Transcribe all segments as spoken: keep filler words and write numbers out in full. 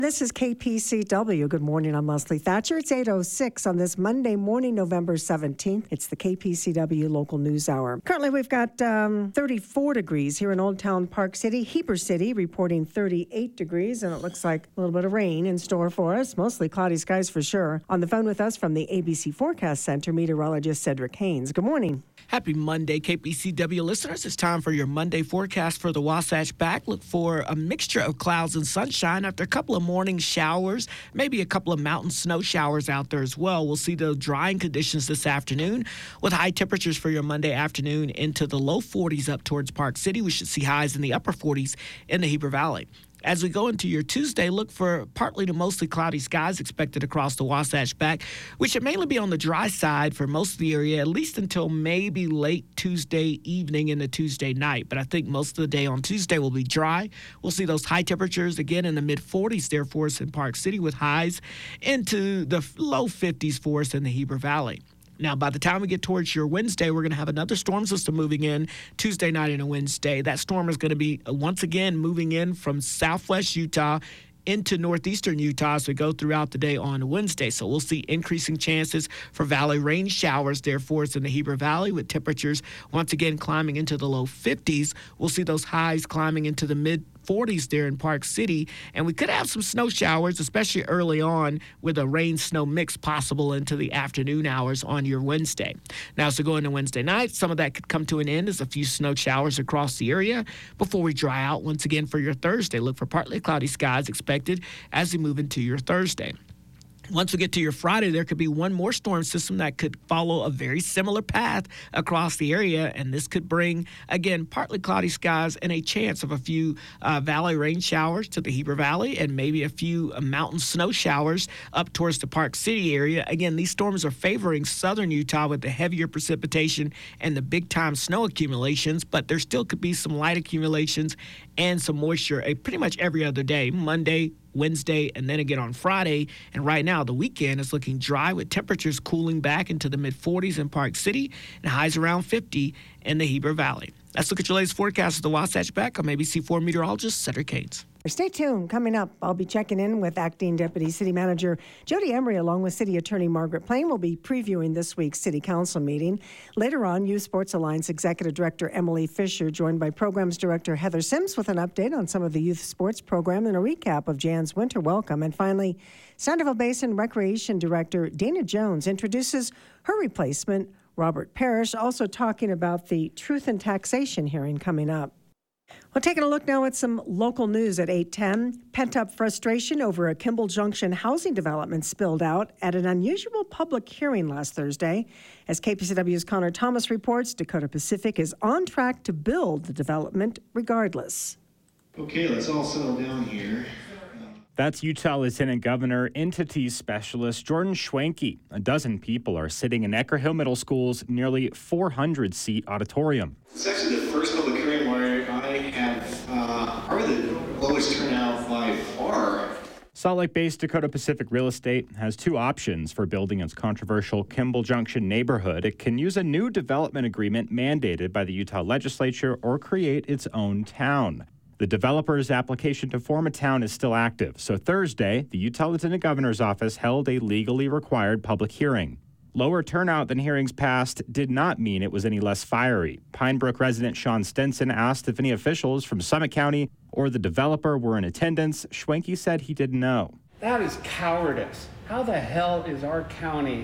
This is K P C W. Good morning, I'm Leslie Thatcher. It's eight oh six on this Monday morning, November seventeenth. It's the K P C W Local News Hour. Currently, we've got um, thirty-four degrees here in Old Town Park City. Heber City reporting thirty-eight degrees, and it looks like a little bit of rain in store for us. Mostly cloudy skies for sure. On the phone with us from the A B C Forecast Center, meteorologist Cedric Haynes. Good morning. Happy Monday, K P C W listeners. It's time for your Monday forecast for the Wasatch Back. Look for a mixture of clouds and sunshine after a couple of morning showers, maybe a couple of mountain snow showers out there as well. We'll see the drying conditions this afternoon with high temperatures for your Monday afternoon into the low forties up towards Park City. We should see highs in the upper forties in the Heber Valley. As we go into your Tuesday, look for partly to mostly cloudy skies expected across the Wasatch Back, which should mainly be on the dry side for most of the area, at least until maybe late Tuesday evening into Tuesday night. But I think most of the day on Tuesday will be dry. We'll see those high temperatures again in the mid forties there for us in Park City with highs into the low fifties for us in the Heber Valley. Now, by the time we get towards your Wednesday, we're going to have another storm system moving in Tuesday night and a Wednesday. That storm is going to be, once again, moving in from southwest Utah into northeastern Utah as we go throughout the day on Wednesday. So we'll see increasing chances for valley rain showers there for us in the Heber Valley with temperatures once again climbing into the low fifties. We'll see those highs climbing into the mid forties there in Park City, and we could have some snow showers, especially early on with a rain-snow mix possible into the afternoon hours on your Wednesday. Now, as we go into Wednesday night, some of that could come to an end as a few snow showers across the area before we dry out once again for your Thursday. Look for partly cloudy skies expected as we move into your Thursday. Once we get to your Friday, there could be one more storm system that could follow a very similar path across the area, and this could bring, again, partly cloudy skies and a chance of a few uh, valley rain showers to the Heber Valley and maybe a few uh, mountain snow showers up towards the Park City area. Again, these storms are favoring southern Utah with the heavier precipitation and the big-time snow accumulations, but there still could be some light accumulations and some moisture uh, pretty much every other day, Monday, Wednesday, and then again on Friday. And right now, the weekend is looking dry with temperatures cooling back into the mid forties in Park City and highs around fifty in the Heber Valley. Let's look at your latest forecast of the Wasatch Back. I'm A B C four meteorologist Cedric Haynes. Stay tuned. Coming up, I'll be checking in with Acting Deputy City Manager Jody Emery along with City Attorney Margaret Plain. We'll be previewing this week's City Council meeting. Later on, Youth Sports Alliance Executive Director Emily Fisher, joined by Programs Director Heather Sims with an update on some of the youth sports program and a recap of Jan's Winter Welcome. And finally, Sandoval Basin Recreation Director Dana Jones introduces her replacement, Robert Parrish, also talking about the Truth in Taxation hearing coming up. Well, taking a look now at some local news at eight ten. Pent-up frustration over a Kimball Junction housing development spilled out at an unusual public hearing last Thursday. As K P C W's Connor Thomas reports, Dakota Pacific is on track to build the development regardless. Okay, let's all settle down here. That's Utah Lieutenant Governor Entity Specialist Jordan Schwenke. A dozen people are sitting in Ecker Hill Middle School's nearly four hundred seat auditorium. It's actually the first public hearing where I have uh, probably the lowest turnout by far. Salt Lake-based Dakota Pacific Real Estate has two options for building its controversial Kimball Junction neighborhood. It can use a new development agreement mandated by the Utah legislature or create its own town. The developer's application to form a town is still active, so Thursday, the Utah Lieutenant Governor's office held a legally required public hearing. Lower turnout than hearings past did not mean it was any less fiery. Pine Brook resident Sean Stenson asked if any officials from Summit County or the developer were in attendance. Schwenke said he didn't know. That is cowardice. How the hell is our county?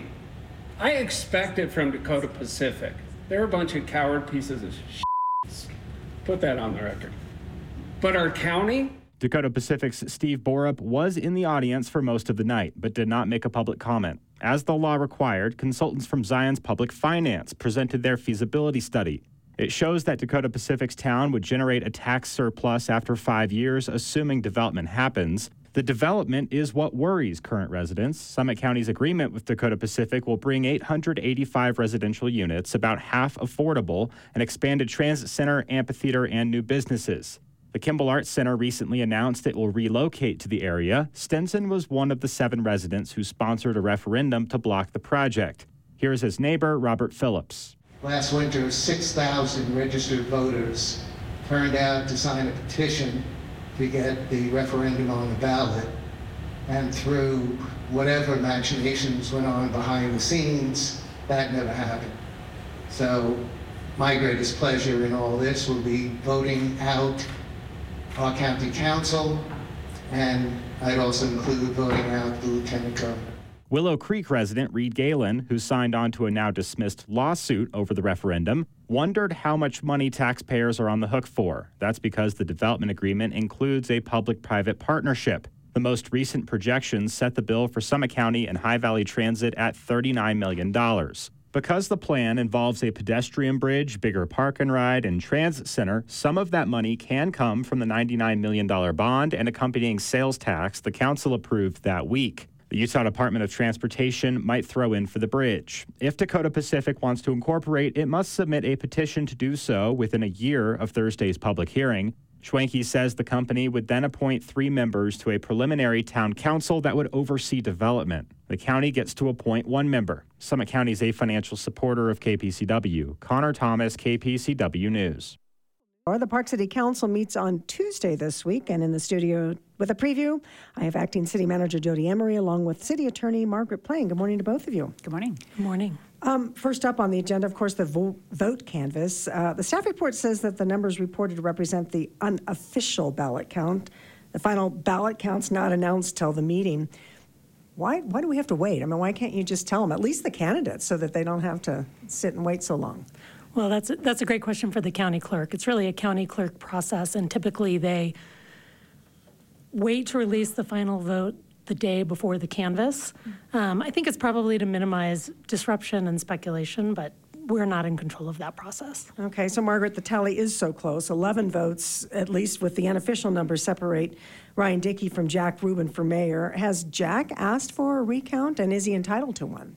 I expect it from Dakota Pacific. They're a bunch of coward pieces of shit. Put that on the record. But our county? Dakota Pacific's Steve Borup was in the audience for most of the night, but did not make a public comment. As the law required, consultants from Zion's Public Finance presented their feasibility study. It shows that Dakota Pacific's town would generate a tax surplus after five years, assuming development happens. The development is what worries current residents. Summit County's agreement with Dakota Pacific will bring eight hundred eighty-five residential units, about half affordable, an expanded transit center, amphitheater, and new businesses. The Kimball Arts Center recently announced it will relocate to the area. Stenson was one of the seven residents who sponsored a referendum to block the project. Here's his neighbor, Robert Phillips. Last winter, six thousand registered voters turned out to sign a petition to get the referendum on the ballot. and through whatever machinations went on behind the scenes, that never happened. So my greatest pleasure in all this will be voting out our county council, and I'd also include voting out the lieutenant governor. Willow Creek resident Reed Galen, who signed on to a now dismissed lawsuit over the referendum, wondered how much money taxpayers are on the hook for. That's because the development agreement includes a public-private partnership. The most recent projections set the bill for Summit County and High Valley Transit at thirty-nine million dollars. Because the plan involves a pedestrian bridge, bigger park and ride, and transit center, some of that money can come from the ninety-nine million dollars bond and accompanying sales tax the council approved that week. The Utah Department of Transportation might throw in for the bridge. If Dakota Pacific wants to incorporate, it must submit a petition to do so within a year of Thursday's public hearing. Schwenke says the company would then appoint three members to a preliminary town council that would oversee development. The county gets to appoint one member. Summit County is a financial supporter of K P C W. Connor Thomas, K P C W News. The Park City Council meets on Tuesday this week, and in the studio with a preview, I have Acting City Manager Jody Emery along with City Attorney Margaret Plain. Good morning to both of you. Good morning. Good morning. Um, first up on the agenda, of course, the vo- vote canvass. Uh, the staff report says that the numbers reported represent the unofficial ballot count. The final ballot count's not announced till the meeting. Why, why do we have to wait? I mean, why can't you just tell them, at least the candidates, so that they don't have to sit and wait so long? Well, that's a, that's a great question for the county clerk. It's really a county clerk process, and typically they wait to release the final vote the day before the canvass. Um, I think it's probably to minimize disruption and speculation, but we're not in control of that process. Okay, so Margaret, the tally is so close. eleven votes, at least with the unofficial numbers, separate Ryan Dickey from Jack Rubin for mayor. Has Jack asked for a recount, and is he entitled to one?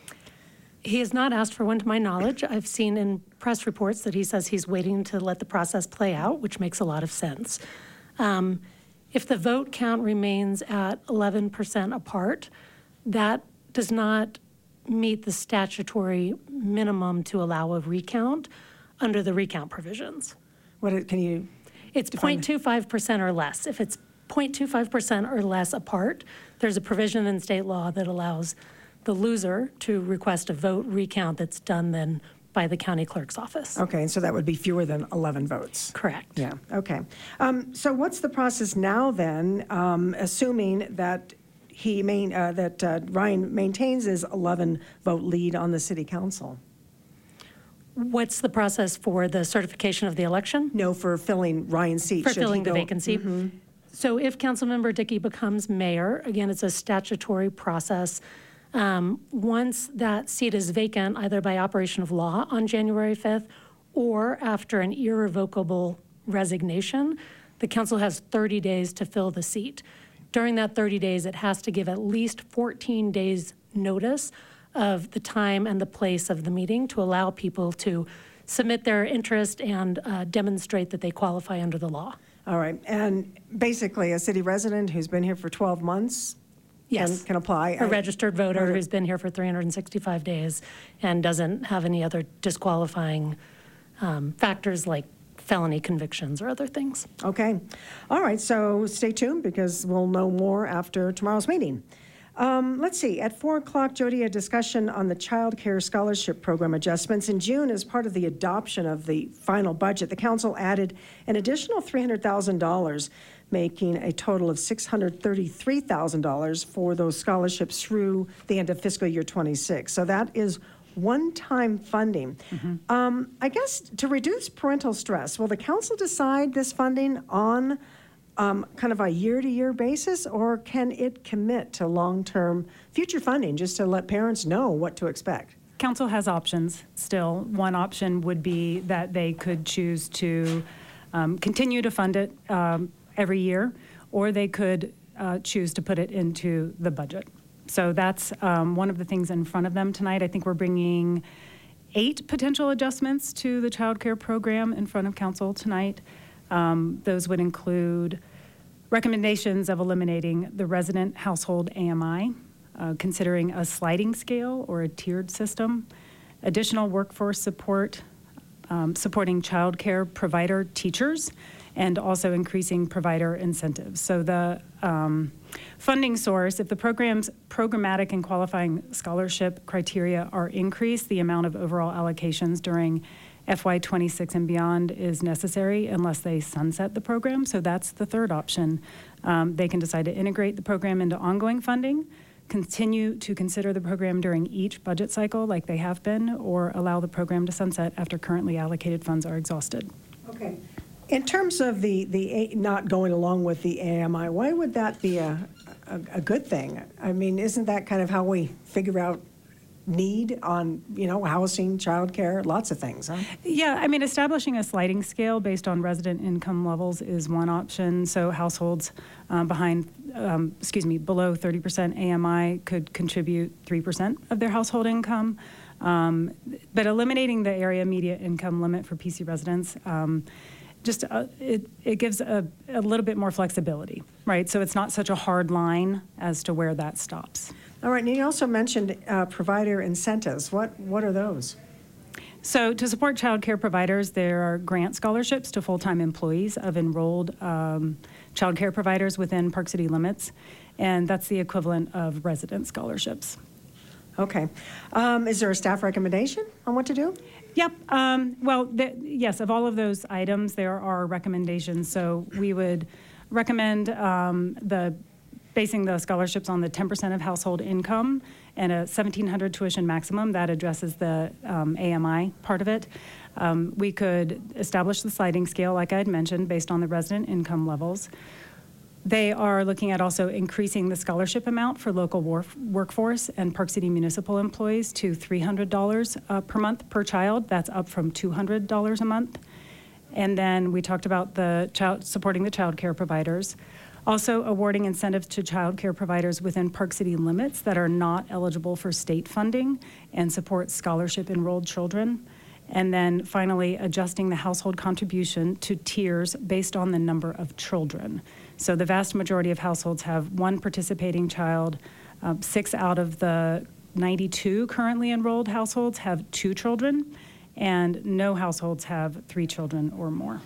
He has not asked for one, to my knowledge. I've seen in press reports that he says he's waiting to let the process play out, which makes a lot of sense. Um, if the vote count remains at eleven percent apart, that does not meet the statutory minimum to allow a recount under the recount provisions. What it- can you? It's zero point two five percent or less. If it's zero point two five percent or less apart, there's a provision in state law that allows the loser to request a vote recount that's done then by the county clerk's office. Okay, and so that would be fewer than eleven votes. Correct. Yeah, okay. Um, so what's the process now then, um, assuming that he main, uh, that uh, Ryan maintains his eleven vote lead on the city council? What's the process for the certification of the election? No, for filling Ryan's seat. For should he filling the go- vacancy? Mm-hmm. So if Councilmember Dickey becomes mayor, again, it's a statutory process. Um, once that seat is vacant, either by operation of law on January fifth or after an irrevocable resignation, the council has thirty days to fill the seat. During that thirty days, it has to give at least fourteen days notice of the time and the place of the meeting to allow people to submit their interest and uh, demonstrate that they qualify under the law. All right, and basically a city resident who's been here for twelve months Yes. can, can apply? A registered voter Voter. who's been here for three hundred sixty-five days and doesn't have any other disqualifying um, factors like felony convictions or other things. Okay. All right, so stay tuned because we'll know more after tomorrow's meeting. Um, let's see, at four o'clock, Jody, a discussion on the Child Care Scholarship Program adjustments. In June, as part of the adoption of the final budget, the council added an additional three hundred thousand dollars, making a total of six hundred thirty-three thousand dollars for those scholarships through the end of fiscal year twenty-six. So that is one-time funding. Mm-hmm. Um, I guess to reduce parental stress, will the council decide this funding on Um, kind of a year-to-year basis, or can it commit to long-term future funding just to let parents know what to expect? Council has options still. One option would be that they could choose to um, continue to fund it um, every year, or they could uh, choose to put it into the budget. So that's um, one of the things in front of them tonight. I think we're bringing eight potential adjustments to the child care program in front of council tonight. Um, those would include recommendations of eliminating the resident household A M I, uh, considering a sliding scale or a tiered system, additional workforce support, um, supporting child care provider teachers, and also increasing provider incentives. So the um, funding source, if the program's programmatic and qualifying scholarship criteria are increased, the amount of overall allocations during F Y twenty-six and beyond is necessary unless they sunset the program. So that's the third option. Um, they can decide to integrate the program into ongoing funding, continue to consider the program during each budget cycle like they have been, or allow the program to sunset after currently allocated funds are exhausted. Okay. In terms of the, the A- not going along with the A M I, why would that be a, a, a good thing? I mean, isn't that kind of how we figure out need on, you know, housing, childcare, lots of things, huh? Yeah, I mean, establishing a sliding scale based on resident income levels is one option. So households um, behind, um, excuse me, below thirty percent A M I could contribute three percent of their household income. Um, but eliminating the area median income limit for P C residents, um, just uh, it, it gives a, a little bit more flexibility, right? So it's not such a hard line as to where that stops. All right, and you also mentioned uh, provider incentives. What what are those? So to support child care providers, there are grant scholarships to full-time employees of enrolled um, child care providers within Park City limits, and that's the equivalent of resident scholarships. Okay. Um, is there a staff recommendation on what to do? Yep. Um, well, the, yes, of all of those items, there are recommendations. So we would recommend um, the basing the scholarships on the ten percent of household income and a seventeen hundred tuition maximum. That addresses the um, A M I part of it. Um, we could establish the sliding scale, like I had mentioned, based on the resident income levels. They are looking at also increasing the scholarship amount for local war- workforce and Park City municipal employees to three hundred dollars uh, per month per child. That's up from two hundred dollars a month. And then we talked about the child supporting the child care providers. Also awarding incentives to child care providers within Park City limits that are not eligible for state funding and support scholarship enrolled children. And then finally, adjusting the household contribution to tiers based on the number of children. So the vast majority of households have one participating child. Um, six out of the ninety-two currently enrolled households have two children, and no households have three children or more.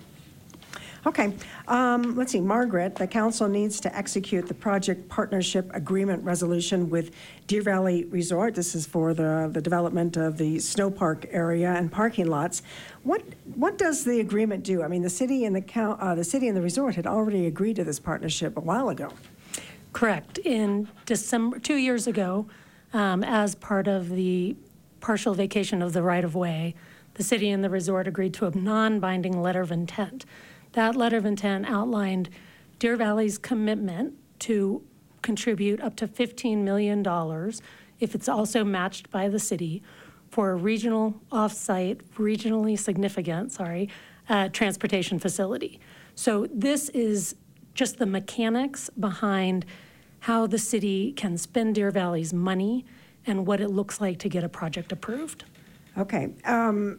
Okay. Um, let's see, Margaret, the council needs to execute the project partnership agreement resolution with Deer Valley Resort. This is for the, the development of the snow park area and parking lots. What what does the agreement do? I mean, the city and the count, uh, the city and the resort had already agreed to this partnership a while ago. Correct. In December, two years ago, um, as part of the partial vacation of the right-of-way, the city and the resort agreed to a non-binding letter of intent. That letter of intent outlined Deer Valley's commitment to contribute up to fifteen million dollars if it's also matched by the city for a regional off-site, regionally significant, sorry, uh, transportation facility. So this is just the mechanics behind how the city can spend Deer Valley's money and what it looks like to get a project approved. Okay. Um,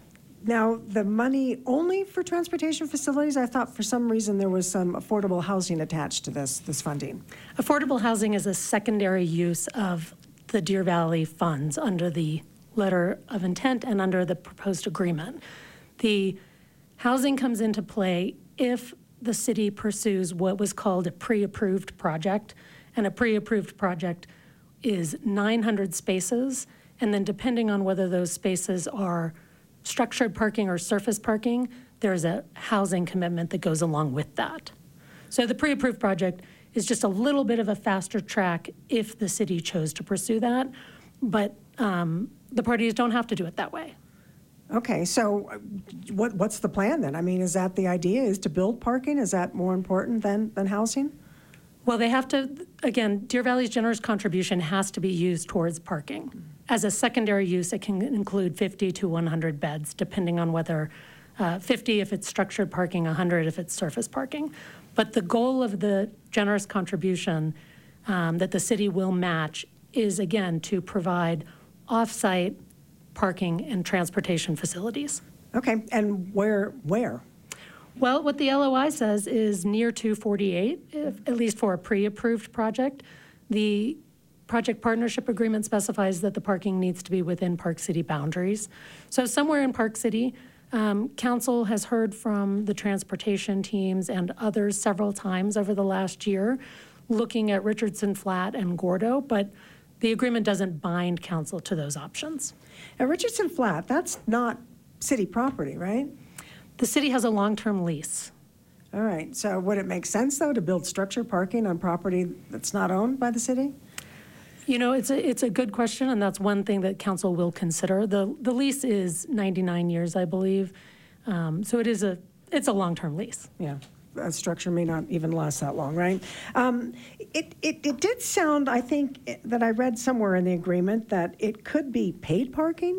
Now, the money only for transportation facilities? I thought for some reason there was some affordable housing attached to this, this funding. Affordable housing is a secondary use of the Deer Valley funds under the letter of intent and under the proposed agreement. The housing comes into play if the city pursues what was called a pre-approved project, and a pre-approved project is nine hundred spaces, and then depending on whether those spaces are structured parking or surface parking, there's a housing commitment that goes along with that. So the pre-approved project is just a little bit of a faster track if the city chose to pursue that, but um, the parties don't have to do it that way. Okay, so uh, what what's the plan then? I mean, is that the idea, is to build parking? Is that more important than, than housing? Well, they have to, again, Deer Valley's generous contribution has to be used towards parking. As a secondary use, it can include fifty to one hundred beds, depending on whether, uh, fifty if it's structured parking, one hundred if it's surface parking. But the goal of the generous contribution um, that the city will match is, again, to provide off-site parking and transportation facilities. Okay, and where, where? Well, what the L O I says is near two forty-eight, if, at least for a pre-approved project. The project partnership agreement specifies that the parking needs to be within Park City boundaries. So somewhere in Park City, Um, Council has heard from the transportation teams and others several times over the last year, looking at Richardson Flat and Gordo, but the agreement doesn't bind council to those options. At Richardson Flat, that's not city property, right? The city has a long-term lease. All right, so would it make sense, though, to build structured parking on property that's not owned by the city? You know, it's a, it's a good question, and that's one thing that council will consider. The, the lease is ninety-nine years, I believe, um, so it is a, it's a long-term lease. Yeah, a structure may not even last that long, right? Um, it, it, it did sound, I think, that I read somewhere in the agreement that it could be paid parking?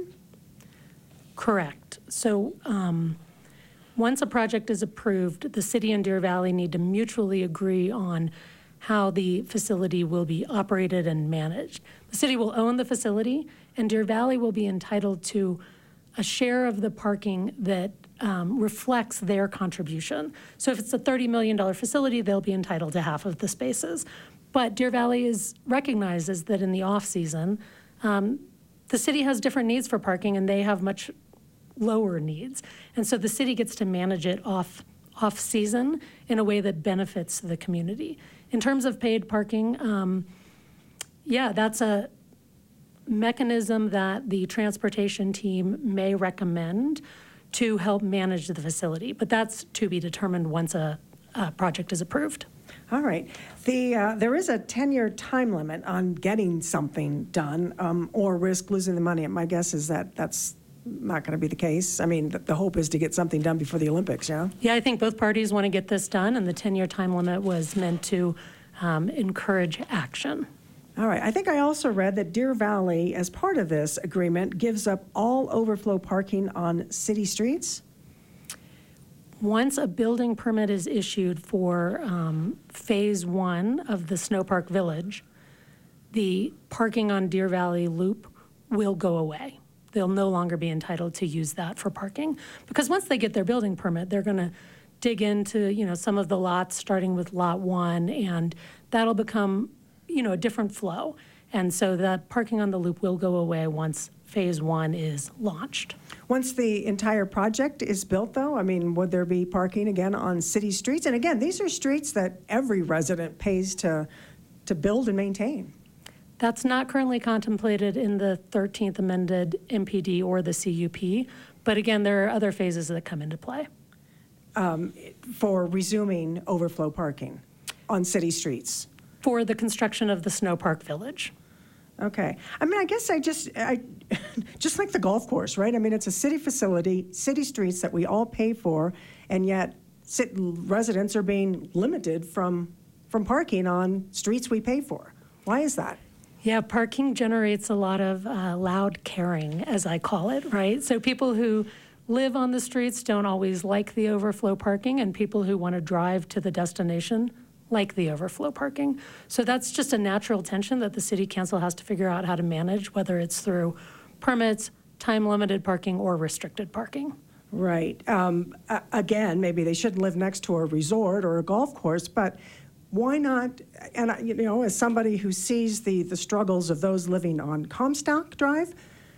Correct. So um, once a project is approved, the city and Deer Valley need to mutually agree on how the facility will be operated and managed. The city will own the facility, and Deer Valley will be entitled to a share of the parking that um, reflects their contribution. So if it's a thirty million dollars facility, they'll be entitled to half of the spaces. But Deer Valley is recognizes that in the off-season, um, the city has different needs for parking, and they have much lower needs. And so the city gets to manage it off, off-season in a way that benefits the community. In terms of paid parking, um, yeah, that's a mechanism that the transportation team may recommend to help manage the facility, but that's to be determined once a, a project is approved. All right. The, uh, there is a ten-year time limit on getting something done um, or risk losing the money. And my guess is that that's not going to be the case. I mean, the, the hope is to get something done before the Olympics, yeah? Yeah, I think both parties want to get this done, and the ten-year time limit was meant to um, encourage action. All right. I think I also read that Deer Valley, as part of this agreement, gives up all overflow parking on city streets. Once a building permit is issued for um, phase one of the Snowpark Village, the parking on Deer Valley Loop will go away. They'll no longer be entitled to use that for parking, because once they get their building permit, they're going to dig into, you know, some of the lots, starting with lot one, and that'll become, you know, a different flow. And so that parking on the loop will go away once phase one is launched. Once the entire project is built, though, I mean, would there be parking again on city streets? And again, these are streets that every resident pays to, to build and maintain. That's not currently contemplated in the thirteenth amended M P D or the C U P, but again, there are other phases that come into play. Um, for resuming overflow parking on city streets. For the construction of the Snowpark Village. Okay. I mean, I guess I just, I, just like the golf course, right? I mean, it's a city facility, city streets that we all pay for, and yet sit, residents are being limited from, from parking on streets we pay for. Why is that? Yeah, parking generates a lot of uh, loud caring, as I call it, right? So people who live on the streets don't always like the overflow parking, and people who want to drive to the destination like the overflow parking. So that's just a natural tension that the city council has to figure out how to manage, whether it's through permits, time-limited parking, or restricted parking. Right. Um, a- again, maybe they shouldn't live next to a resort or a golf course, but why not, and I- you know, as somebody who sees the, the struggles of those living on Comstock Drive,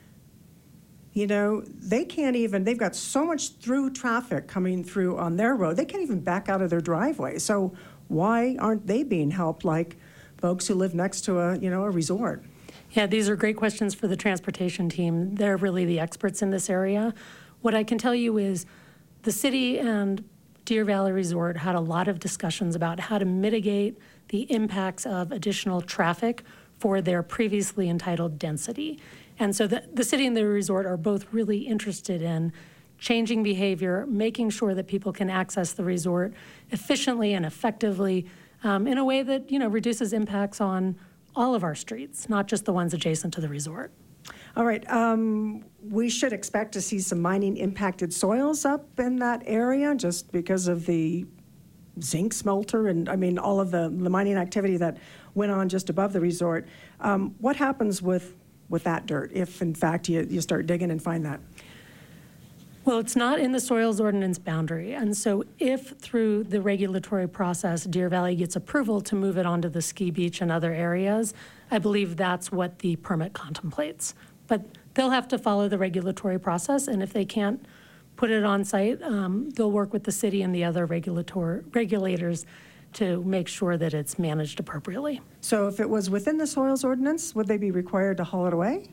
you know, they can't even, they've got so much through traffic coming through on their road, they can't even back out of their driveway. So why aren't they being helped like folks who live next to a, you know, a resort? Yeah, these are great questions for the transportation team. They're really the experts in this area. What I can tell you is the city and Deer Valley Resort had a lot of discussions about how to mitigate the impacts of additional traffic for their previously entitled density. And so the, the city and the resort are both really interested in changing behavior, making sure that people can access the resort efficiently and effectively um, in a way that, you know, reduces impacts on all of our streets, not just the ones adjacent to the resort. All right, um, we should expect to see some mining impacted soils up in that area just because of the zinc smelter and, I mean, all of the, the mining activity that went on just above the resort. Um, what happens with, with that dirt if, in fact, you, you start digging and find that? Well, it's not in the soils ordinance boundary. And so if through the regulatory process, Deer Valley gets approval to move it onto the ski beach and other areas, I believe that's what the permit contemplates. But they'll have to follow the regulatory process, and if they can't put it on site. Um, they'll work with the city and the other regulator, regulators to make sure that it's managed appropriately. So if it was within the soils ordinance, would they be required to haul it away?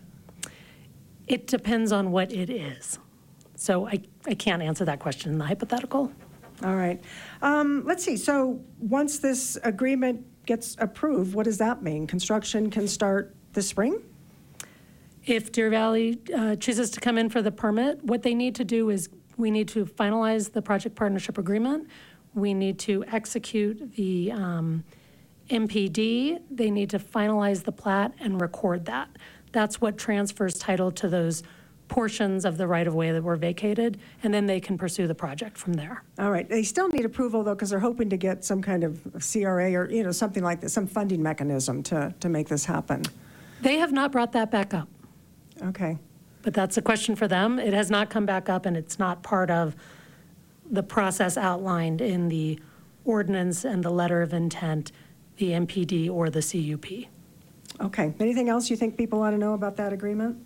It depends on what it is. So I, I can't answer that question in the hypothetical. All right. Um, let's see. So once this agreement gets approved, what does that mean? Construction can start this spring? If Deer Valley uh, chooses to come in for the permit, what they need to do is we need to finalize the project partnership agreement. We need to execute the um, M P D. They need to finalize the plat and record that. That's what transfers title to those portions of the right-of-way that were vacated, and then they can pursue the project from there. All right. They still need approval, though, because they're hoping to get some kind of C R A or, you know, something like this, some funding mechanism to, to make this happen. They have not brought that back up. Okay. But that's a question for them. It has not come back up, and it's not part of the process outlined in the ordinance and the letter of intent, the M P D or the C U P. Okay. Anything else you think people ought to know about that agreement?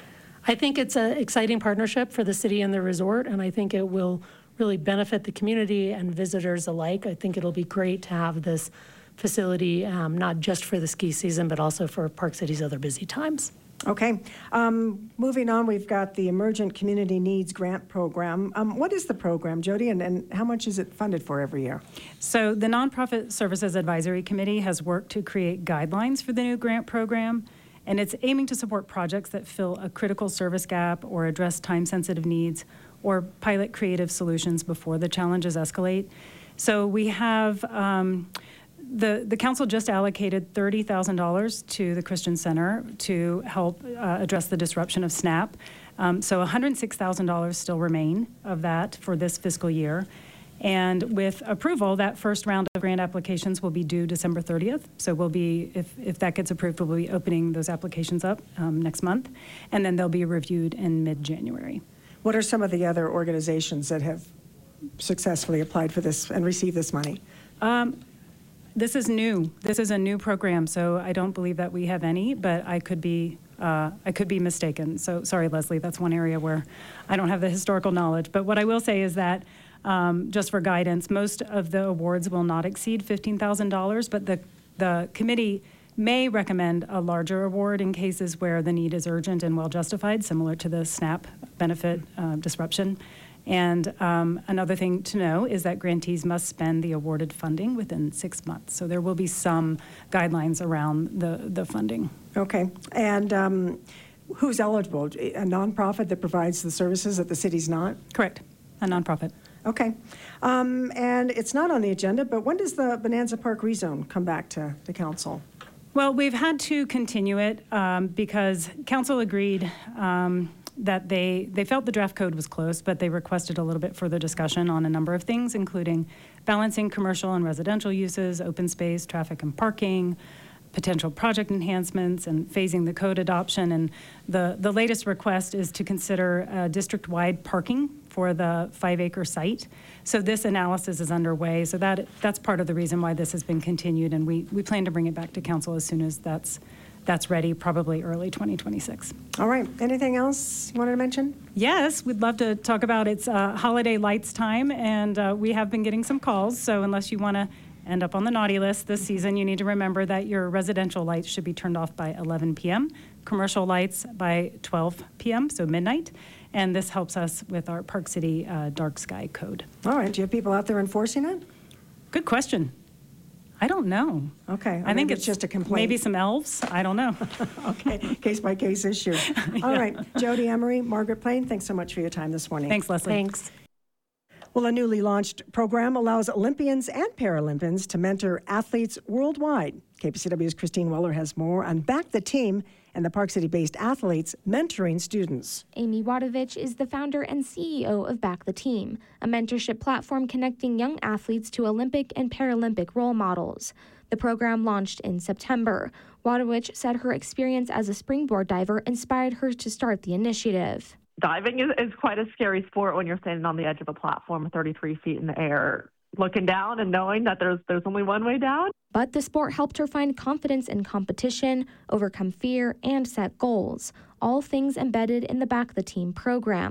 I think it's an exciting partnership for the city and the resort, and I think it will really benefit the community and visitors alike. I think it'll be great to have this facility, um, not just for the ski season, but also for Park City's other busy times. Okay. Um, moving on, we've got the Emergent Community Needs Grant Program. Um, what is the program, Jody, and, and how much is it funded for every year? So the Nonprofit Services Advisory Committee has worked to create guidelines for the new grant program, and it's aiming to support projects that fill a critical service gap or address time-sensitive needs or pilot creative solutions before the challenges escalate. So we have... Um, The, the council just allocated thirty thousand dollars to the Christian Center to help uh, address the disruption of SNAP. Um, so one hundred six thousand dollars still remain of that for this fiscal year. And with approval, that first round of grant applications will be due December thirtieth. So we'll be, if, if that gets approved, we'll be opening those applications up um, next month. And then they'll be reviewed in mid-January. What are some of the other organizations that have successfully applied for this and received this money? Um, This is new. This is a new program, so I don't believe that we have any, but I could be uh, I could be mistaken. So sorry, Leslie, that's one area where I don't have the historical knowledge. But what I will say is that, um, just for guidance, most of the awards will not exceed fifteen thousand dollars, but the, the committee may recommend a larger award in cases where the need is urgent and well justified, similar to the SNAP benefit uh, disruption. And um, another thing to know is that grantees must spend the awarded funding within six months. So there will be some guidelines around the, the funding. Okay. And um, who's eligible? A nonprofit that provides the services that the city's not? Correct. A nonprofit. Okay. Um, and it's not on the agenda, but when does the Bonanza Park rezone come back to the council? Well, we've had to continue it um, because council agreed um, that they, they felt the draft code was close, but they requested a little bit further discussion on a number of things, including balancing commercial and residential uses, open space, traffic and parking, potential project enhancements, and phasing the code adoption. And the, the latest request is to consider uh, district-wide parking for the five-acre site. So this analysis is underway. So that that's part of the reason why this has been continued, and we, we plan to bring it back to council as soon as that's that's ready, probably early twenty twenty-six. All right. Anything else you wanted to mention? Yes, we'd love to talk about it's uh, holiday lights time, and uh, we have been getting some calls. So unless you want to end up on the naughty list this season, you need to remember that your residential lights should be turned off by eleven p.m., commercial lights by twelve p.m., so midnight. And this helps us with our Park City uh, dark sky code. All right. Do you have people out there enforcing it? Good question. I don't know. Okay. I think it's, it's just a complaint. Maybe some elves. I don't know. Okay. Case by case issue. All yeah. right. Jody Emery, Margaret Plain, thanks so much for your time this morning. Thanks, Leslie. Thanks. Well, a newly launched program allows Olympians and Paralympians to mentor athletes worldwide. K P C W's Christine Weller has more on Back the Team and the Park City-based athletes mentoring students. Amy Wadovich is the founder and C E O of Back the Team, a mentorship platform connecting young athletes to Olympic and Paralympic role models. The program launched in September. Wadovich said her experience as a springboard diver inspired her to start the initiative. Diving is, is quite a scary sport when you're standing on the edge of a platform thirty-three feet in the air, looking down and knowing that there's there's only one way down. But the sport helped her find confidence in competition, overcome fear, and set goals, all things embedded in the Back the Team program.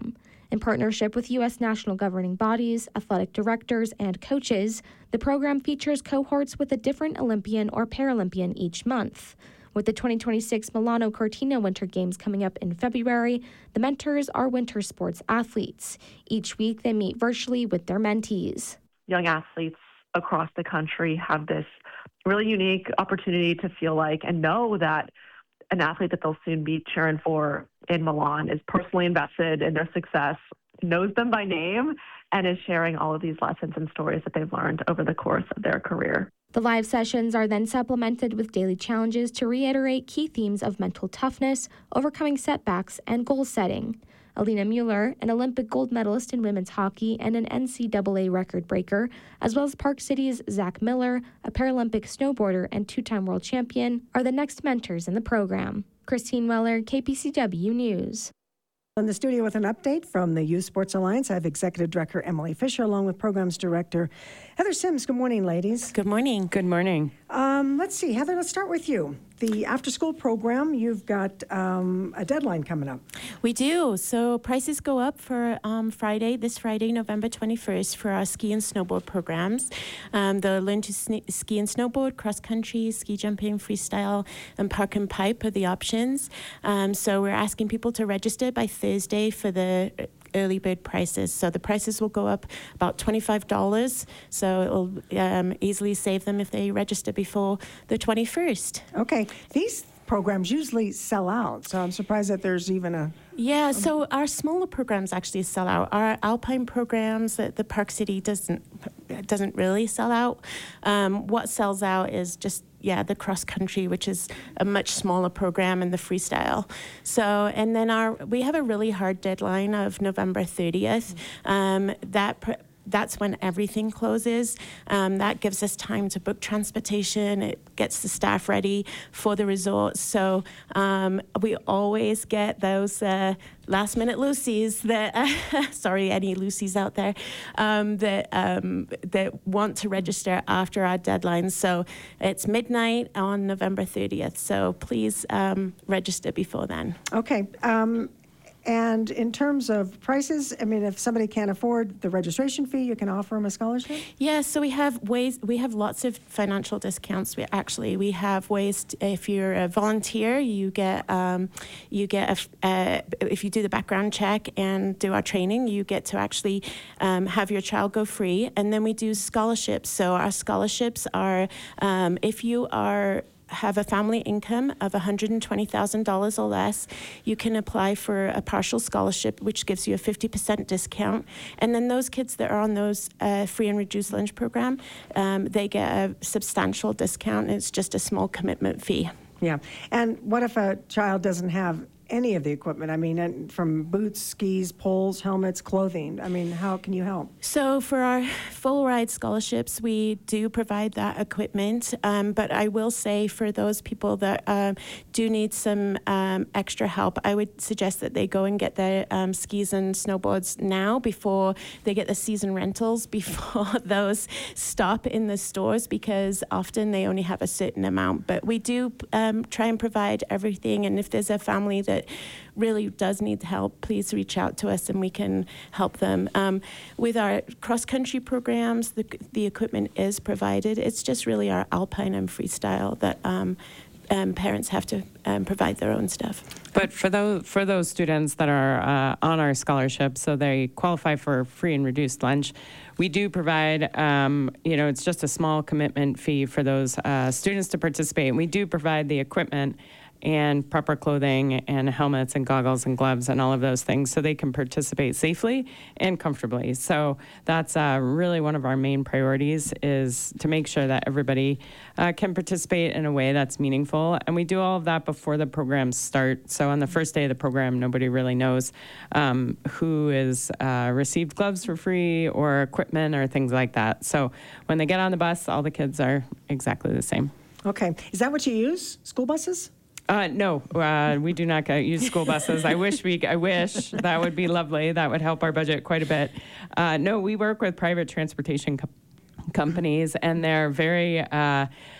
In partnership with U S national governing bodies, athletic directors, and coaches, the program features cohorts with a different Olympian or Paralympian each month. With the twenty twenty-six Milano Cortina Winter Games coming up in February, the mentors are winter sports athletes. Each week, they meet virtually with their mentees. Young athletes across the country have this really unique opportunity to feel like and know that an athlete that they'll soon be cheering for in Milan is personally invested in their success, knows them by name, and is sharing all of these lessons and stories that they've learned over the course of their career. The live sessions are then supplemented with daily challenges to reiterate key themes of mental toughness, overcoming setbacks, and goal setting. Alina Mueller, an Olympic gold medalist in women's hockey and an N C double A record breaker, as well as Park City's Zach Miller, a Paralympic snowboarder and two-time world champion, are the next mentors in the program. Christine Weller, K P C W News. In the studio with an update from the Youth Sports Alliance, I have Executive Director Emily Fisher along with Programs Director Heather Sims. Good morning, ladies. Good morning. Good morning. Um, let's see, Heather, let's start with you. The after-school program, you've got um, a deadline coming up. We do. So prices go up for um, Friday, this Friday, November twenty-first, for our ski and snowboard programs. Um, the Learn to sn- Ski and Snowboard, cross-country, ski jumping, freestyle, and park and pipe are the options. Um, so we're asking people to register by Thursday for the early bird prices. So the prices will go up about twenty-five dollars. So it will um, easily save them if they register before the twenty-first. Okay. These programs usually sell out, so I'm surprised that there's even a... Yeah, so our smaller programs actually sell out. Our alpine programs at the Park City doesn't doesn't really sell out. Um, what sells out is just yeah, the cross country, which is a much smaller program, and the freestyle. So, and then our we have a really hard deadline of November thirtieth. Um, that pr- that's when everything closes. Um, that gives us time to book transportation. It gets the staff ready for the resorts. So um, we always get those uh, last minute Lucy's that, uh, sorry, any Lucy's out there, um, that um, that want to register after our deadline. So it's midnight on November thirtieth. So please um, register before then. Okay. Um, And in terms of prices, I mean, if somebody can't afford the registration fee, you can offer them a scholarship? Yeah, so we have ways, we have lots of financial discounts. We actually, we have ways, to, if you're a volunteer, you get, um, you get, a, uh, if you do the background check and do our training, you get to actually um, have your child go free. And then we do scholarships. So our scholarships are, um, if you are, have a family income of one hundred twenty thousand dollars or less, you can apply for a partial scholarship, which gives you a fifty percent discount. And then those kids that are on those uh, free and reduced lunch program, um, they get a substantial discount. It's just a small commitment fee. Yeah. And what if a child doesn't have any of the equipment? I mean, from boots, skis, poles, helmets, clothing. I mean, how can you help? So for our full ride scholarships, we do provide that equipment. Um, but I will say for those people that um, do need some um, extra help, I would suggest that they go and get their um, skis and snowboards now before they get the season rentals, before those stop in the stores, because often they only have a certain amount. But we do um, try and provide everything. And if there's a family that really does need help, please reach out to us and we can help them. Um, with our cross-country programs, the, the equipment is provided. It's just really our alpine and freestyle that um, um, parents have to um, provide their own stuff. But for those for those students that are uh, on our scholarship, so they qualify for free and reduced lunch, we do provide, um, you know, it's just a small commitment fee for those uh, students to participate. And we do provide the equipment and proper clothing and helmets and goggles and gloves and all of those things so they can participate safely and comfortably. So that's uh, really one of our main priorities, is to make sure that everybody uh, can participate in a way that's meaningful. And we do all of that before the programs start. So on the first day of the program, nobody really knows um, who has uh, received gloves for free or equipment or things like that. So when they get on the bus, all the kids are exactly the same. Okay. Is that what you use? School buses? Uh, no, uh, we do not use school buses. I wish we, I wish that would be lovely. That would help our budget quite a bit. Uh, no, we work with private transportation co- companies, and they're very, uh,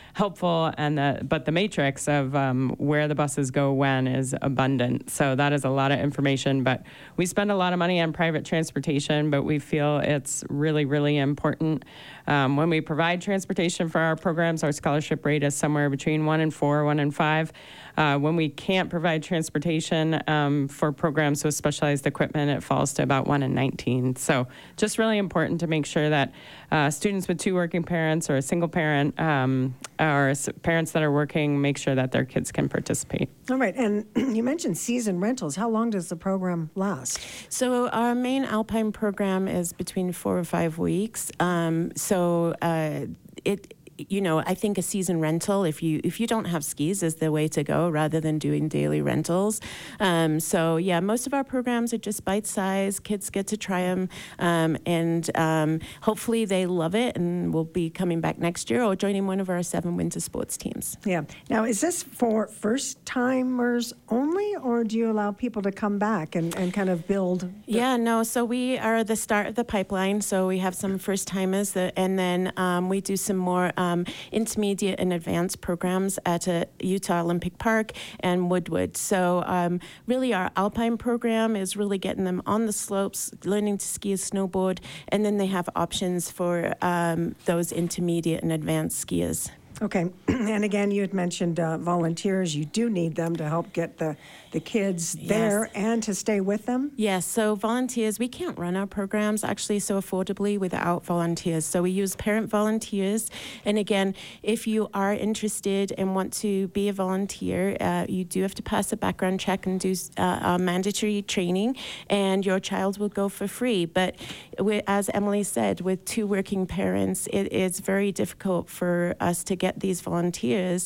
helpful, and the, but the matrix of um, where the buses go when is abundant. So that is a lot of information, but we spend a lot of money on private transportation, but we feel it's really, really important. Um, when we provide transportation for our programs, our scholarship rate is somewhere between one and four, one and five. Uh, when we can't provide transportation um, for programs with specialized equipment, it falls to about one in nineteen. So just really important to make sure that uh, students with two working parents or a single parent um, or s- parents that are working make sure that their kids can participate. All right, and you mentioned season rentals. How long does the program last? So our main Alpine program is between four or five weeks. Um, so uh, it. You know, I think a season rental, if you if you don't have skis, is the way to go rather than doing daily rentals. Um, so yeah, most of our programs are just bite size. Kids get to try them, um, and um, hopefully they love it and will be coming back next year or joining one of our seven winter sports teams. Yeah. Now, is this for first timers only, or do you allow people to come back and, and kind of build? The- yeah, no. So we are the start of the pipeline. So we have some first timers, that, and then um, we do some more. Um, Um, intermediate and advanced programs at uh, Utah Olympic Park and Woodward. So um, really our Alpine program is really getting them on the slopes, learning to ski and snowboard, and then they have options for um, those intermediate and advanced skiers. Okay, and again, you had mentioned uh, volunteers. You do need them to help get the, the kids there Yes. and to stay with them? Yes, so volunteers, we can't run our programs actually so affordably without volunteers. So we use parent volunteers. And again, if you are interested and want to be a volunteer, uh, you do have to pass a background check and do uh, a mandatory training, and your child will go for free. But we, as Emily said, with two working parents, it is very difficult for us to get these volunteers.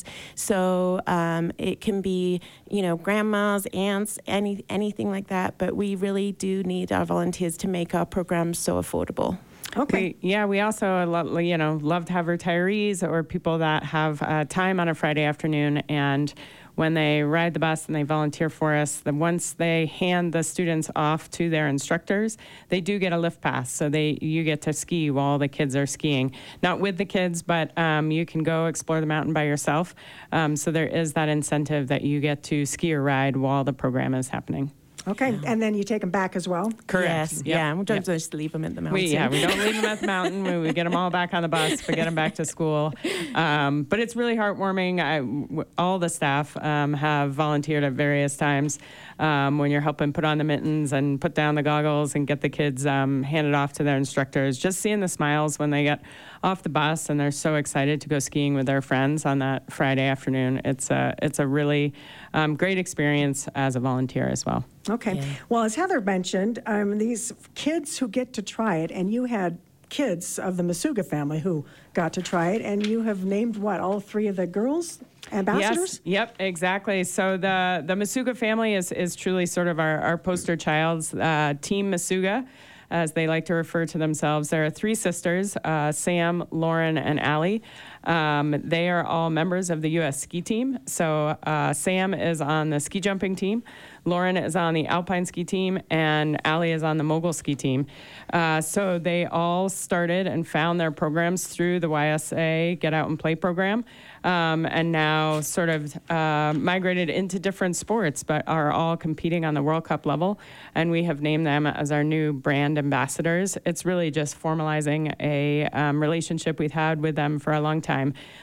So um, it can be, you know, grandmas, aunts, any anything like that. But we really do need our volunteers to make our programs so affordable. Okay. We, yeah, we also, lo- you know, love to have retirees or people that have uh, time on a Friday afternoon, and when they ride the bus and they volunteer for us, then once they hand the students off to their instructors, they do get a lift pass. So they you get to ski while the kids are skiing. Not with the kids, but um, you can go explore the mountain by yourself. Um, so there is that incentive that you get to ski or ride while the program is happening. Okay, and then you take them back as well? Correct. Yes, Yep. yeah. We don't Yep. just leave them at the mountain. We, yeah, we don't leave them at the mountain. We, we get them all back on the bus, but get them back to school. Um, but it's really heartwarming. I, w- all the staff um, have volunteered at various times um, when you're helping put on the mittens and put down the goggles and get the kids um, handed off to their instructors. Just seeing the smiles when they get off the bus and they're so excited to go skiing with their friends on that Friday afternoon. It's a, it's a really um, great experience as a volunteer as well. Okay. Well, as Heather mentioned, um, these kids who get to try it, and you had kids of the Masuga family who got to try it, and you have named, what, all three of the girls ambassadors? Yes, yep, exactly. So the, the Masuga family is, is truly sort of our, our poster child, uh, Team Masuga, as they like to refer to themselves. There are three sisters, uh, Sam, Lauren, and Allie. Um, they are all members of the U S ski team. So uh, Sam is on the ski jumping team, Lauren is on the alpine ski team, and Allie is on the mogul ski team. Uh, so they all started and found their programs through the Y S A Get Out and Play program, um, and now sort of uh, migrated into different sports, but are all competing on the World Cup level. And we have named them as our new brand ambassadors. It's really just formalizing a um, relationship we've had with them for a long time.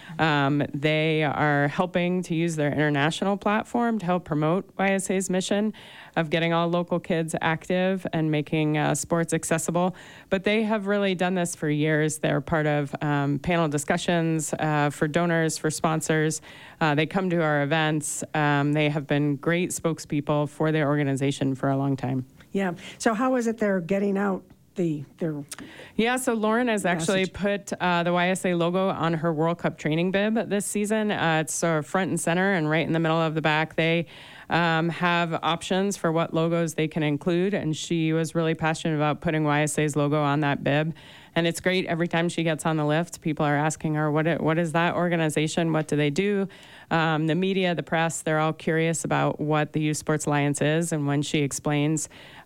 Um, they are helping to use their international platform to help promote Y S A's mission of getting all local kids active and making uh, sports accessible. But they have really done this for years. They're part of um, panel discussions uh, for donors, for sponsors. Uh, they come to our events. Um, they have been great spokespeople for their organization for a long time. Yeah. So how is it they're getting out the their Yeah, so Lauren has actually message? put uh, the Y S A logo on her World Cup training bib this season. Uh, it's uh, front and center and right in the middle of the back. They um, have options for what logos they can include, and she was really passionate about putting Y S A's logo on that bib. And it's great every time she gets on the lift, people are asking her, what, what is that organization? What do they do? Um, the media, the press, they're all curious about what the Youth Sports Alliance is. And when she explains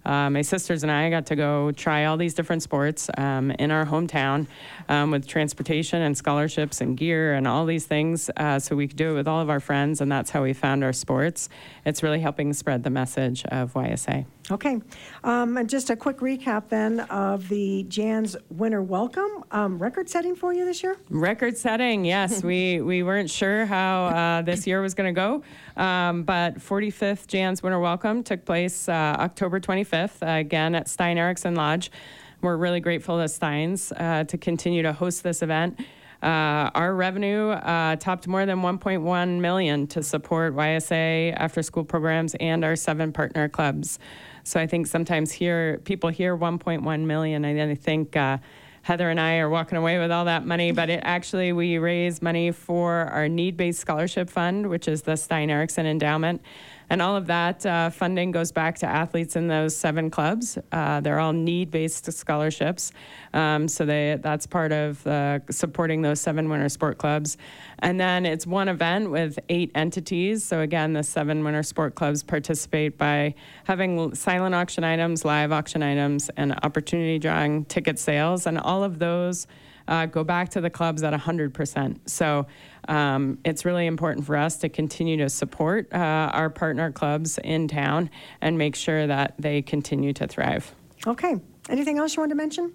uh, my sisters and I got to go try all these different sports um, in our hometown um, with transportation and scholarships and gear and all these things. Uh, so we could do it with all of our friends, and that's how we found our sports. It's really helping spread the message of Y S A. Okay. Um, and just a quick recap then of the J A N S Winter Welcome. Um, record setting for you this year? Record setting, yes. we we weren't sure how uh, this year was going to go, um, but forty-fifth J A N S Winter Welcome took place uh, October twenty-fifth, uh, again at Stein Erikson Lodge. We're really grateful to Steins uh, to continue to host this event. Uh, our revenue uh, topped more than one point one million dollars to support Y S A after-school programs and our seven partner clubs. So I think sometimes here people hear one point one million dollars, and I think uh, Heather and I are walking away with all that money, but it actually, we raise money for our need-based scholarship fund, which is the Stein Erikson Endowment. And all of that uh, funding goes back to athletes in those seven clubs. Uh, they're all need-based scholarships. Um, so they, that's part of uh, supporting those seven winter sport clubs. And then it's one event with eight entities. So again, the seven winter sport clubs participate by having silent auction items, live auction items, and opportunity drawing ticket sales. And all of those Uh, go back to the clubs at one hundred percent. So um, it's really important for us to continue to support uh, our partner clubs in town and make sure that they continue to thrive. Okay. Anything else you want to mention?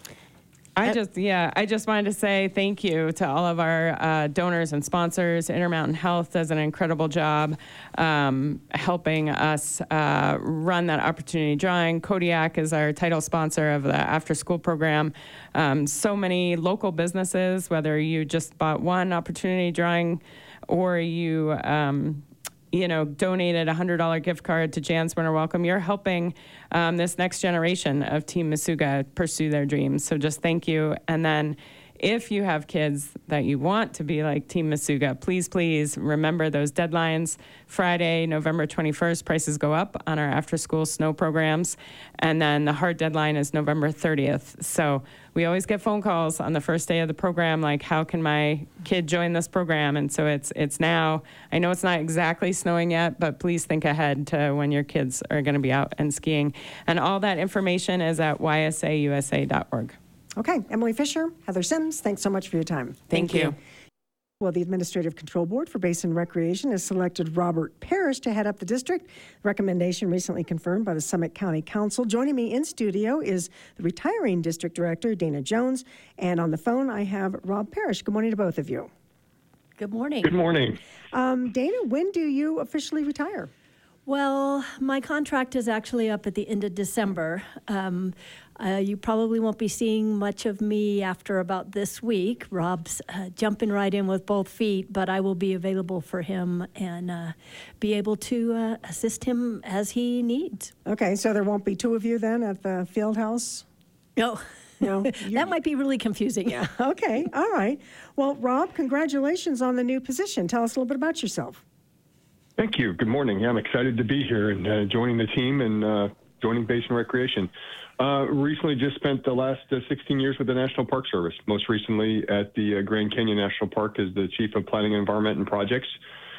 I just, yeah, I just wanted to say thank you to all of our uh, donors and sponsors. Intermountain Health does an incredible job um, helping us uh, run that opportunity drawing. Kodiak is our title sponsor of the after-school program. Um, so many local businesses, whether you just bought one opportunity drawing or you um, you know, donated a one hundred dollars gift card to J A N S Winter Welcome, you're helping um, this next generation of Team Masuga pursue their dreams. So just thank you. And then if you have kids that you want to be like Team Masuga, please, please remember those deadlines. Friday, November twenty-first, prices go up on our after-school snow programs. And then the hard deadline is November thirtieth. So we always get phone calls on the first day of the program, like, how can my kid join this program? And so it's it's now. I know it's not exactly snowing yet, but please think ahead to when your kids are going to be out and skiing. And all that information is at y s a u s a dot org. Okay, Emily Fisher, Heather Sims, thanks so much for your time. Thank, Thank you. you. Well, the Administrative Control Board for Basin Recreation has selected Robert Parrish to head up the district. The recommendation recently confirmed by the Summit County Council. Joining me in studio is the retiring District Director, Dana Jones. And on the phone, I have Rob Parrish. Good morning to both of you. Good morning. Good morning. Um, Dana, when do you officially retire? Well, my contract is actually up at the end of December. Um, uh, you probably won't be seeing much of me after about this week. Rob's uh, jumping right in with both feet, but I will be available for him and uh, be able to uh, assist him as he needs. Okay, so there won't be two of you then at the field house? No. No, that might be really confusing. Yeah. Okay. All right. Well, Rob, congratulations on the new position. Tell us a little bit about yourself. Thank you. Good morning. Yeah, I'm excited to be here and uh, joining the team and uh, joining Basin Recreation. Uh, recently just spent the last uh, sixteen years with the National Park Service, most recently at the uh, Grand Canyon National Park as the Chief of Planning, Environment, and Projects.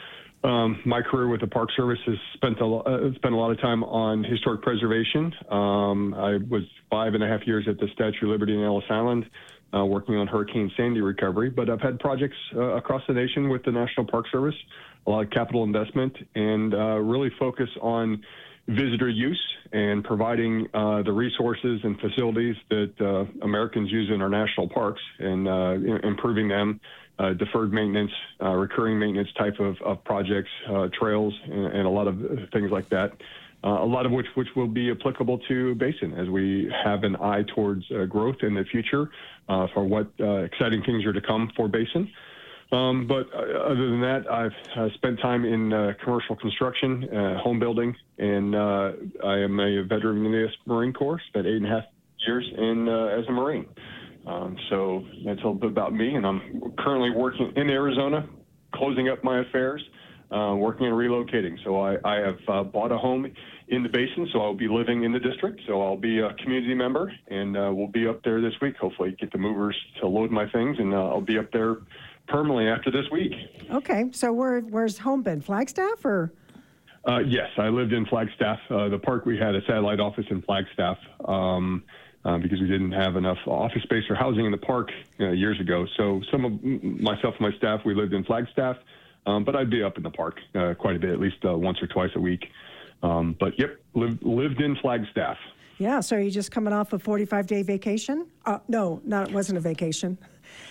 Um, my career with the Park Service has spent a, uh, spent a lot of time on historic preservation. Um, I was five and a half years at the Statue of Liberty in Ellis Island, uh, working on Hurricane Sandy recovery, but I've had projects uh, across the nation with the National Park Service, a lot of capital investment, and uh, really focus on visitor use and providing uh, the resources and facilities that uh, Americans use in our national parks and uh, improving them, uh, deferred maintenance, uh, recurring maintenance type of, of projects, uh, trails, and, and a lot of things like that. Uh, a lot of which which will be applicable to Basin as we have an eye towards uh, growth in the future uh, for what uh, exciting things are to come for Basin. Um, but uh, other than that, I've uh, spent time in uh, commercial construction, uh, home building, and uh, I am a veteran of the U S Marine Corps, spent eight and a half years in uh, as a Marine. Um, so that's a little bit about me, and I'm currently working in Arizona, closing up my affairs, uh, working on relocating. So I, I have uh, bought a home in the Basin, so I'll be living in the district. So I'll be a community member, and uh, we'll be up there this week, hopefully get the movers to load my things, and uh, I'll be up there permanently after this week. Okay, so where where's home been? Flagstaff or? Uh, yes, I lived in Flagstaff. Uh, the park, we had a satellite office in Flagstaff um, uh, because we didn't have enough office space or housing in the park uh, years ago. So some of myself and my staff, we lived in Flagstaff, um, but I'd be up in the park uh, quite a bit, at least uh, once or twice a week. Um, but yep, lived, lived in Flagstaff. Yeah, so are you just coming off a forty-five day vacation? Uh, no, no, it wasn't a vacation.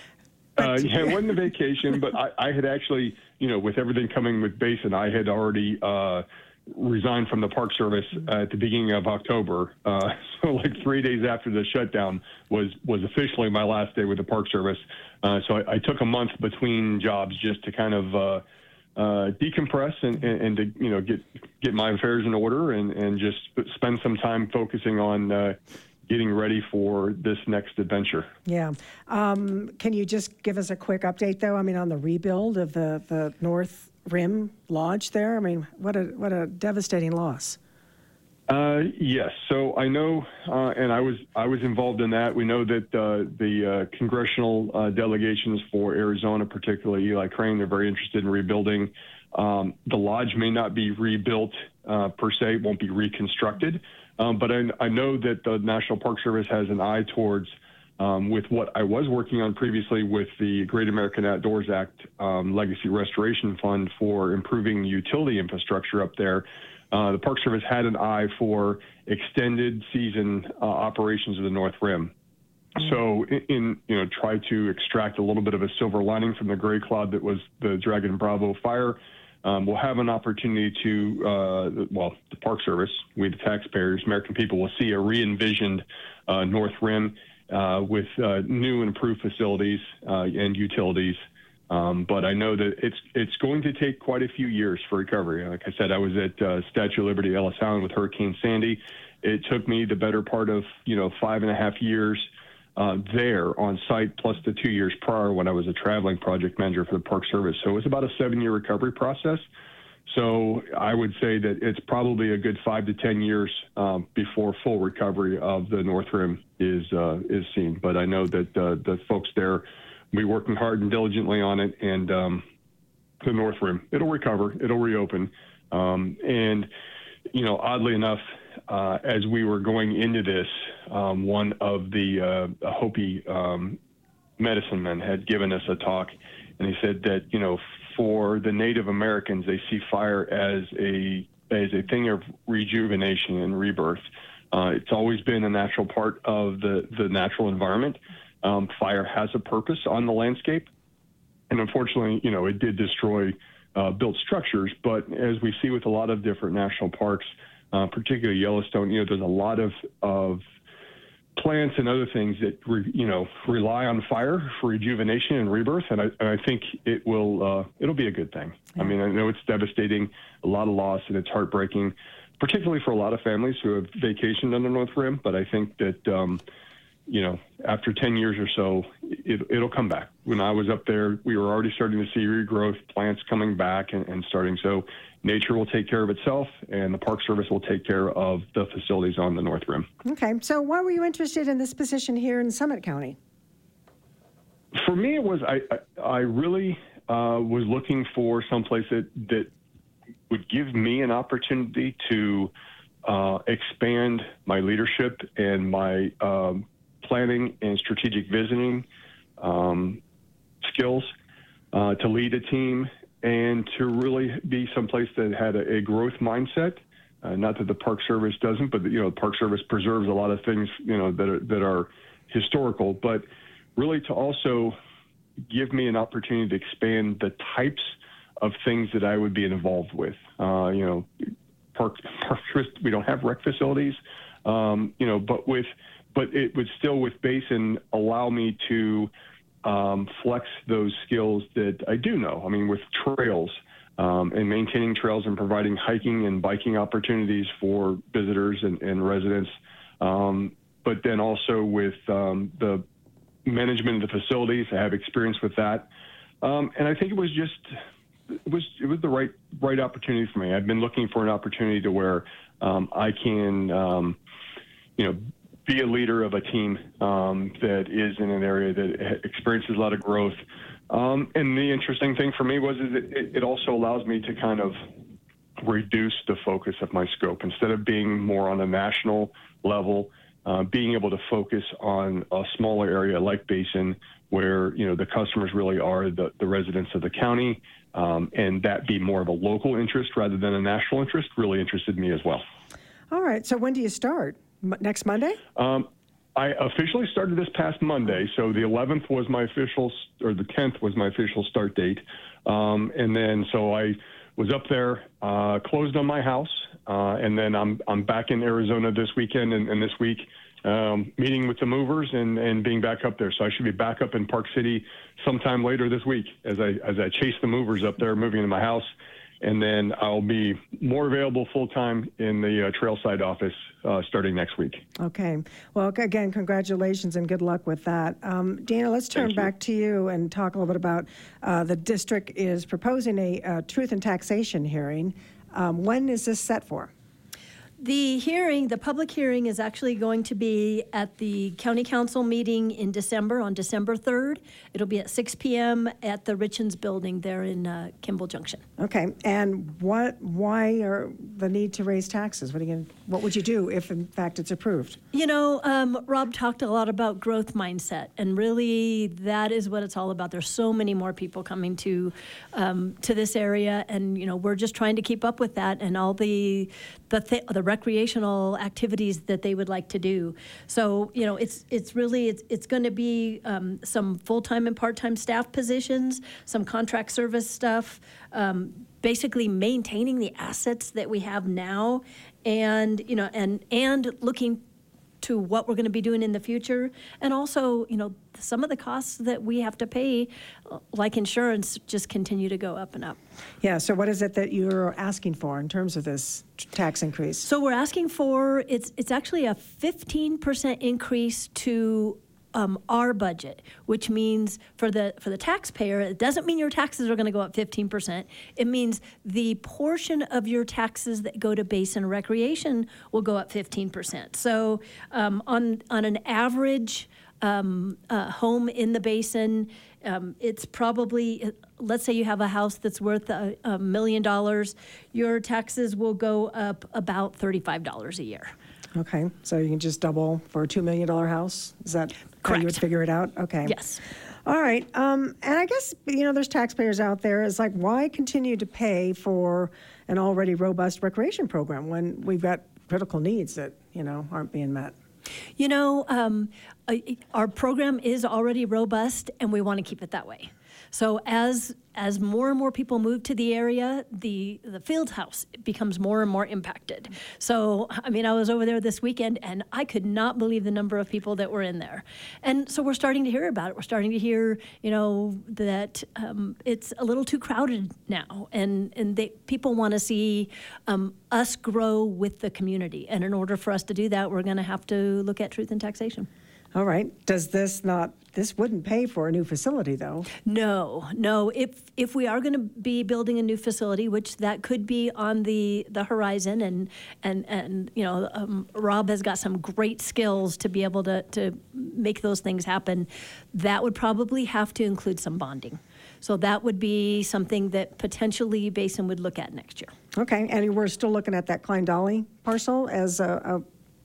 Uh, yeah, it wasn't a vacation, but I, I had actually, you know, with everything coming with Basin, I had already uh, resigned from the Park Service at the beginning of October. Uh, so like three days after the shutdown was, was officially my last day with the Park Service. Uh, so I, I took a month between jobs just to kind of uh, uh, decompress and, and, and to, you know, get, get my affairs in order and, and just spend some time focusing on uh, getting ready for this next adventure. Yeah. Um, can you just give us a quick update, though? I mean, on the rebuild of the, the North Rim Lodge there? I mean, what a what a devastating loss. Uh, yes. So I know, uh, and I was I was involved in that. We know that uh, the uh, congressional uh, delegations for Arizona, particularly Eli Crane, they're very interested in rebuilding. Um, the lodge may not be rebuilt uh, per se, it won't be reconstructed. Um, but I, I know that the National Park Service has an eye towards, um, with what I was working on previously with the Great American Outdoors Act um, Legacy Restoration Fund for improving utility infrastructure up there. Uh, the Park Service had an eye for extended season uh, operations of the North Rim. So in, in, you know, try to extract a little bit of a silver lining from the gray cloud that was the Dragon Bravo fire. Um, we'll have an opportunity to, uh, well, the Park Service, we the taxpayers, American people, will see a re-envisioned uh, North Rim uh, with uh, new and improved facilities uh, and utilities. Um, but I know that it's it's going to take quite a few years for recovery. Like I said, I was at uh, Statue of Liberty, Ellis Island with Hurricane Sandy. It took me the better part of, you know, five and a half years Uh, there on site, plus the two years prior when I was a traveling project manager for the Park Service. So it was about a seven-year recovery process. So I would say that it's probably a good five to ten years um, before full recovery of the North Rim is uh, is seen. But I know that uh, the folks there will be working hard and diligently on it, and um, the North Rim, it'll recover, it'll reopen. Um, and, you know, oddly enough, Uh, as we were going into this, um, one of the uh, Hopi um, medicine men had given us a talk, and he said that, you know, for the Native Americans, they see fire as a as a thing of rejuvenation and rebirth. Uh, it's always been a natural part of the, the natural environment. Um, fire has a purpose on the landscape, and unfortunately, you know, it did destroy uh, built structures, but as we see with a lot of different national parks, Uh, particularly Yellowstone, you know, there's a lot of, of plants and other things that, re, you know, rely on fire for rejuvenation and rebirth. And I, and I think it will, uh, it'll be a good thing. Yeah. I mean, I know it's devastating, a lot of loss, and it's heartbreaking, particularly for a lot of families who have vacationed on the North Rim. But I think that, um, you know, after ten years or so, it, it'll come back. When I was up there, we were already starting to see regrowth, plants coming back and, and starting. So nature will take care of itself, and the Park Service will take care of the facilities on the North Rim. Okay. So why were you interested in this position here in Summit County? For me, it was, I, I, I really uh, was looking for someplace that, that would give me an opportunity to uh, expand my leadership and my um, planning and strategic visioning um, skills, uh, to lead a team, and to really be someplace that had a, a growth mindset. Uh, not that the Park Service doesn't, but you know, the Park Service preserves a lot of things, you know, that are, that are historical, but really to also give me an opportunity to expand the types of things that I would be involved with. Uh, you know, Park, Park Service, we don't have rec facilities, um, you know, but with, but it would still with Basin allow me to Um, flex those skills that I do know. I mean, with trails um, and maintaining trails and providing hiking and biking opportunities for visitors and, and residents, um, but then also with um, the management of the facilities, I have experience with that, um, and I think it was just it was it was the right right opportunity for me. I've been looking for an opportunity to where um, I can, um, you know, be a leader of a team um, that is in an area that experiences a lot of growth. Um, and the interesting thing for me was is it, it also allows me to kind of reduce the focus of my scope. Instead of being more on a national level, uh, being able to focus on a smaller area like Basin, where, you know, the customers really are the, the residents of the county, um, and that be more of a local interest rather than a national interest really interested me as well. All right. So when do you start? M- next Monday? Um, I officially started this past Monday, so the eleventh was my official, or the tenth was my official start date. Um, and then, so I was up there, uh, closed on my house, uh, and then I'm I'm back in Arizona this weekend and, and this week, um, meeting with the movers and, and being back up there. So I should be back up in Park City sometime later this week as I as I chase the movers up there, moving into my house. And then I'll be more available full-time in the uh, Trailside office uh, starting next week. Okay. Well, again, congratulations and good luck with that. Um, Dana, let's turn back to you and talk a little bit about uh, the district is proposing a uh, truth and taxation hearing. Um, when is this set for? The hearing, the public hearing is actually going to be at the county council meeting in December, on December third. It'll be at six p.m. at the Richens building there in uh, Kimball Junction. Okay, and what? Why are the need to raise taxes? What, again, what would you do if, in fact, it's approved? You know, um, Rob talked a lot about growth mindset, and really that is what it's all about. There's so many more people coming to um, to this area, and you know we're just trying to keep up with that and all the the th- the recreational activities that they would like to do. So, you know, it's it's really, it's, it's going to be um, some full-time and part-time staff positions, some contract service stuff, um, basically maintaining the assets that we have now and, you know, and, and looking to what we're going to be doing in the future. And also, you know, some of the costs that we have to pay, like insurance, just continue to go up and up. Yeah, so what is it that you're asking for in terms of this tax increase? So we're asking for, it's it's actually a fifteen percent increase to um, our budget, which means for the for the taxpayer, it doesn't mean your taxes are going to go up fifteen percent. It means the portion of your taxes that go to Basin Recreation will go up fifteen percent. So um, on on an average um, uh, home in the Basin, um, it's probably, let's say you have a house that's worth a, a million dollars, your taxes will go up about thirty-five dollars a year. Okay, so you can just double for a two million dollars house? Is that how you would figure it out? Okay. Yes. All right. Um, and I guess, you know, there's taxpayers out there. It's like, why continue to pay for an already robust recreation program when we've got critical needs that, you know, aren't being met? You know, um, uh, our program is already robust, and we want to keep it that way. So as as more and more people move to the area, the the field house becomes more and more impacted. So, I mean, I was over there this weekend, and I could not believe the number of people that were in there. And so we're starting to hear about it. We're starting to hear, you know, that um, it's a little too crowded now, and and they, people want to see um, us grow with the community. And in order for us to do that, we're going to have to look at truth and taxation. All right. Does this not, this wouldn't pay for a new facility, though? No, no. If if we are going to be building a new facility, which that could be on the, the horizon, and and and you know, um, Rob has got some great skills to be able to to make those things happen. That would probably have to include some bonding. So that would be something that potentially Basin would look at next year. Okay, and we're still looking at that Klein Dolly parcel as a,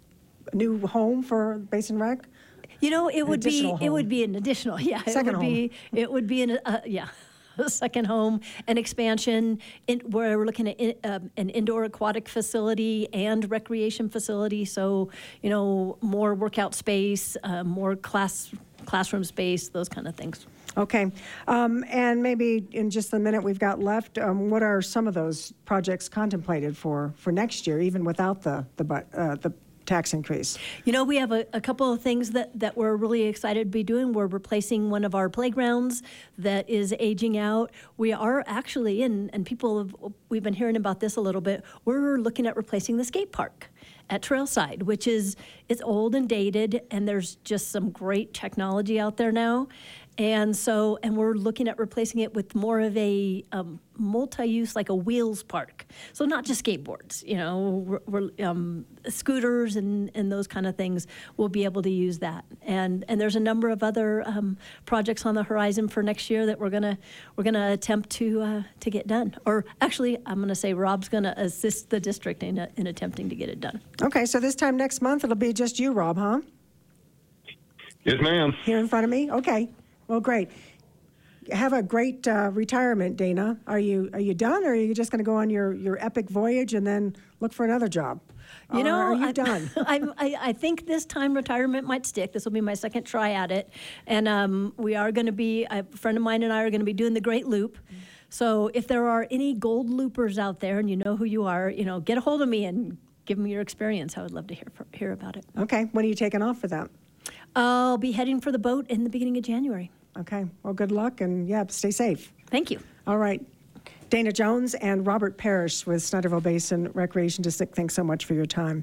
a new home for Basin Rec? You know, it An would be additional it home. would be an additional, yeah. Second it would home. be it would be an uh, yeah, a second home, an expansion. In, where we're looking at in, um, an indoor aquatic facility and recreation facility. So you know, more workout space, uh, more class classroom space, those kind of things. Okay, um, and maybe in just the minute we've got left, um, what are some of those projects contemplated for for next year, even without the the bu- uh, the tax increase? You know, we have a, a couple of things that, that we're really excited to be doing. We're replacing one of our playgrounds that is aging out. We are actually, and, and people have, we've been hearing about this a little bit, we're looking at replacing the skate park at Trailside, which is, it's old and dated, and there's just some great technology out there now. And so, and we're looking at replacing it with more of a um, multi-use, like a wheels park. So not just skateboards, you know, we're, we're, um, scooters and, and those kind of things will be able to use that. And and there's a number of other um, projects on the horizon for next year that we're gonna we're gonna attempt to uh, to get done. Or actually, I'm gonna say Rob's gonna assist the district in, in attempting to get it done. Okay, so this time next month it'll be just you, Rob, huh? Yes, ma'am. Here in front of me? Okay. Well, great. Have a great uh, retirement, Dana. Are you are you done, or are you just going to go on your, your epic voyage and then look for another job? You Or know, are you I, done? I'm, I, I think this time retirement might stick. This will be my second try at it. And um, we are going to be, a friend of mine and I are going to be doing the Great Loop. So if there are any gold loopers out there and you know who you are, you know, get a hold of me and give me your experience. I would love to hear, hear about it. Okay. When are you taking off for that? I'll be heading for the boat in the beginning of January. Okay. Well, good luck, and yeah, stay safe. Thank you. All right. Dana Jones and Robert Parrish with Snyderville Basin Recreation District, thanks so much for your time.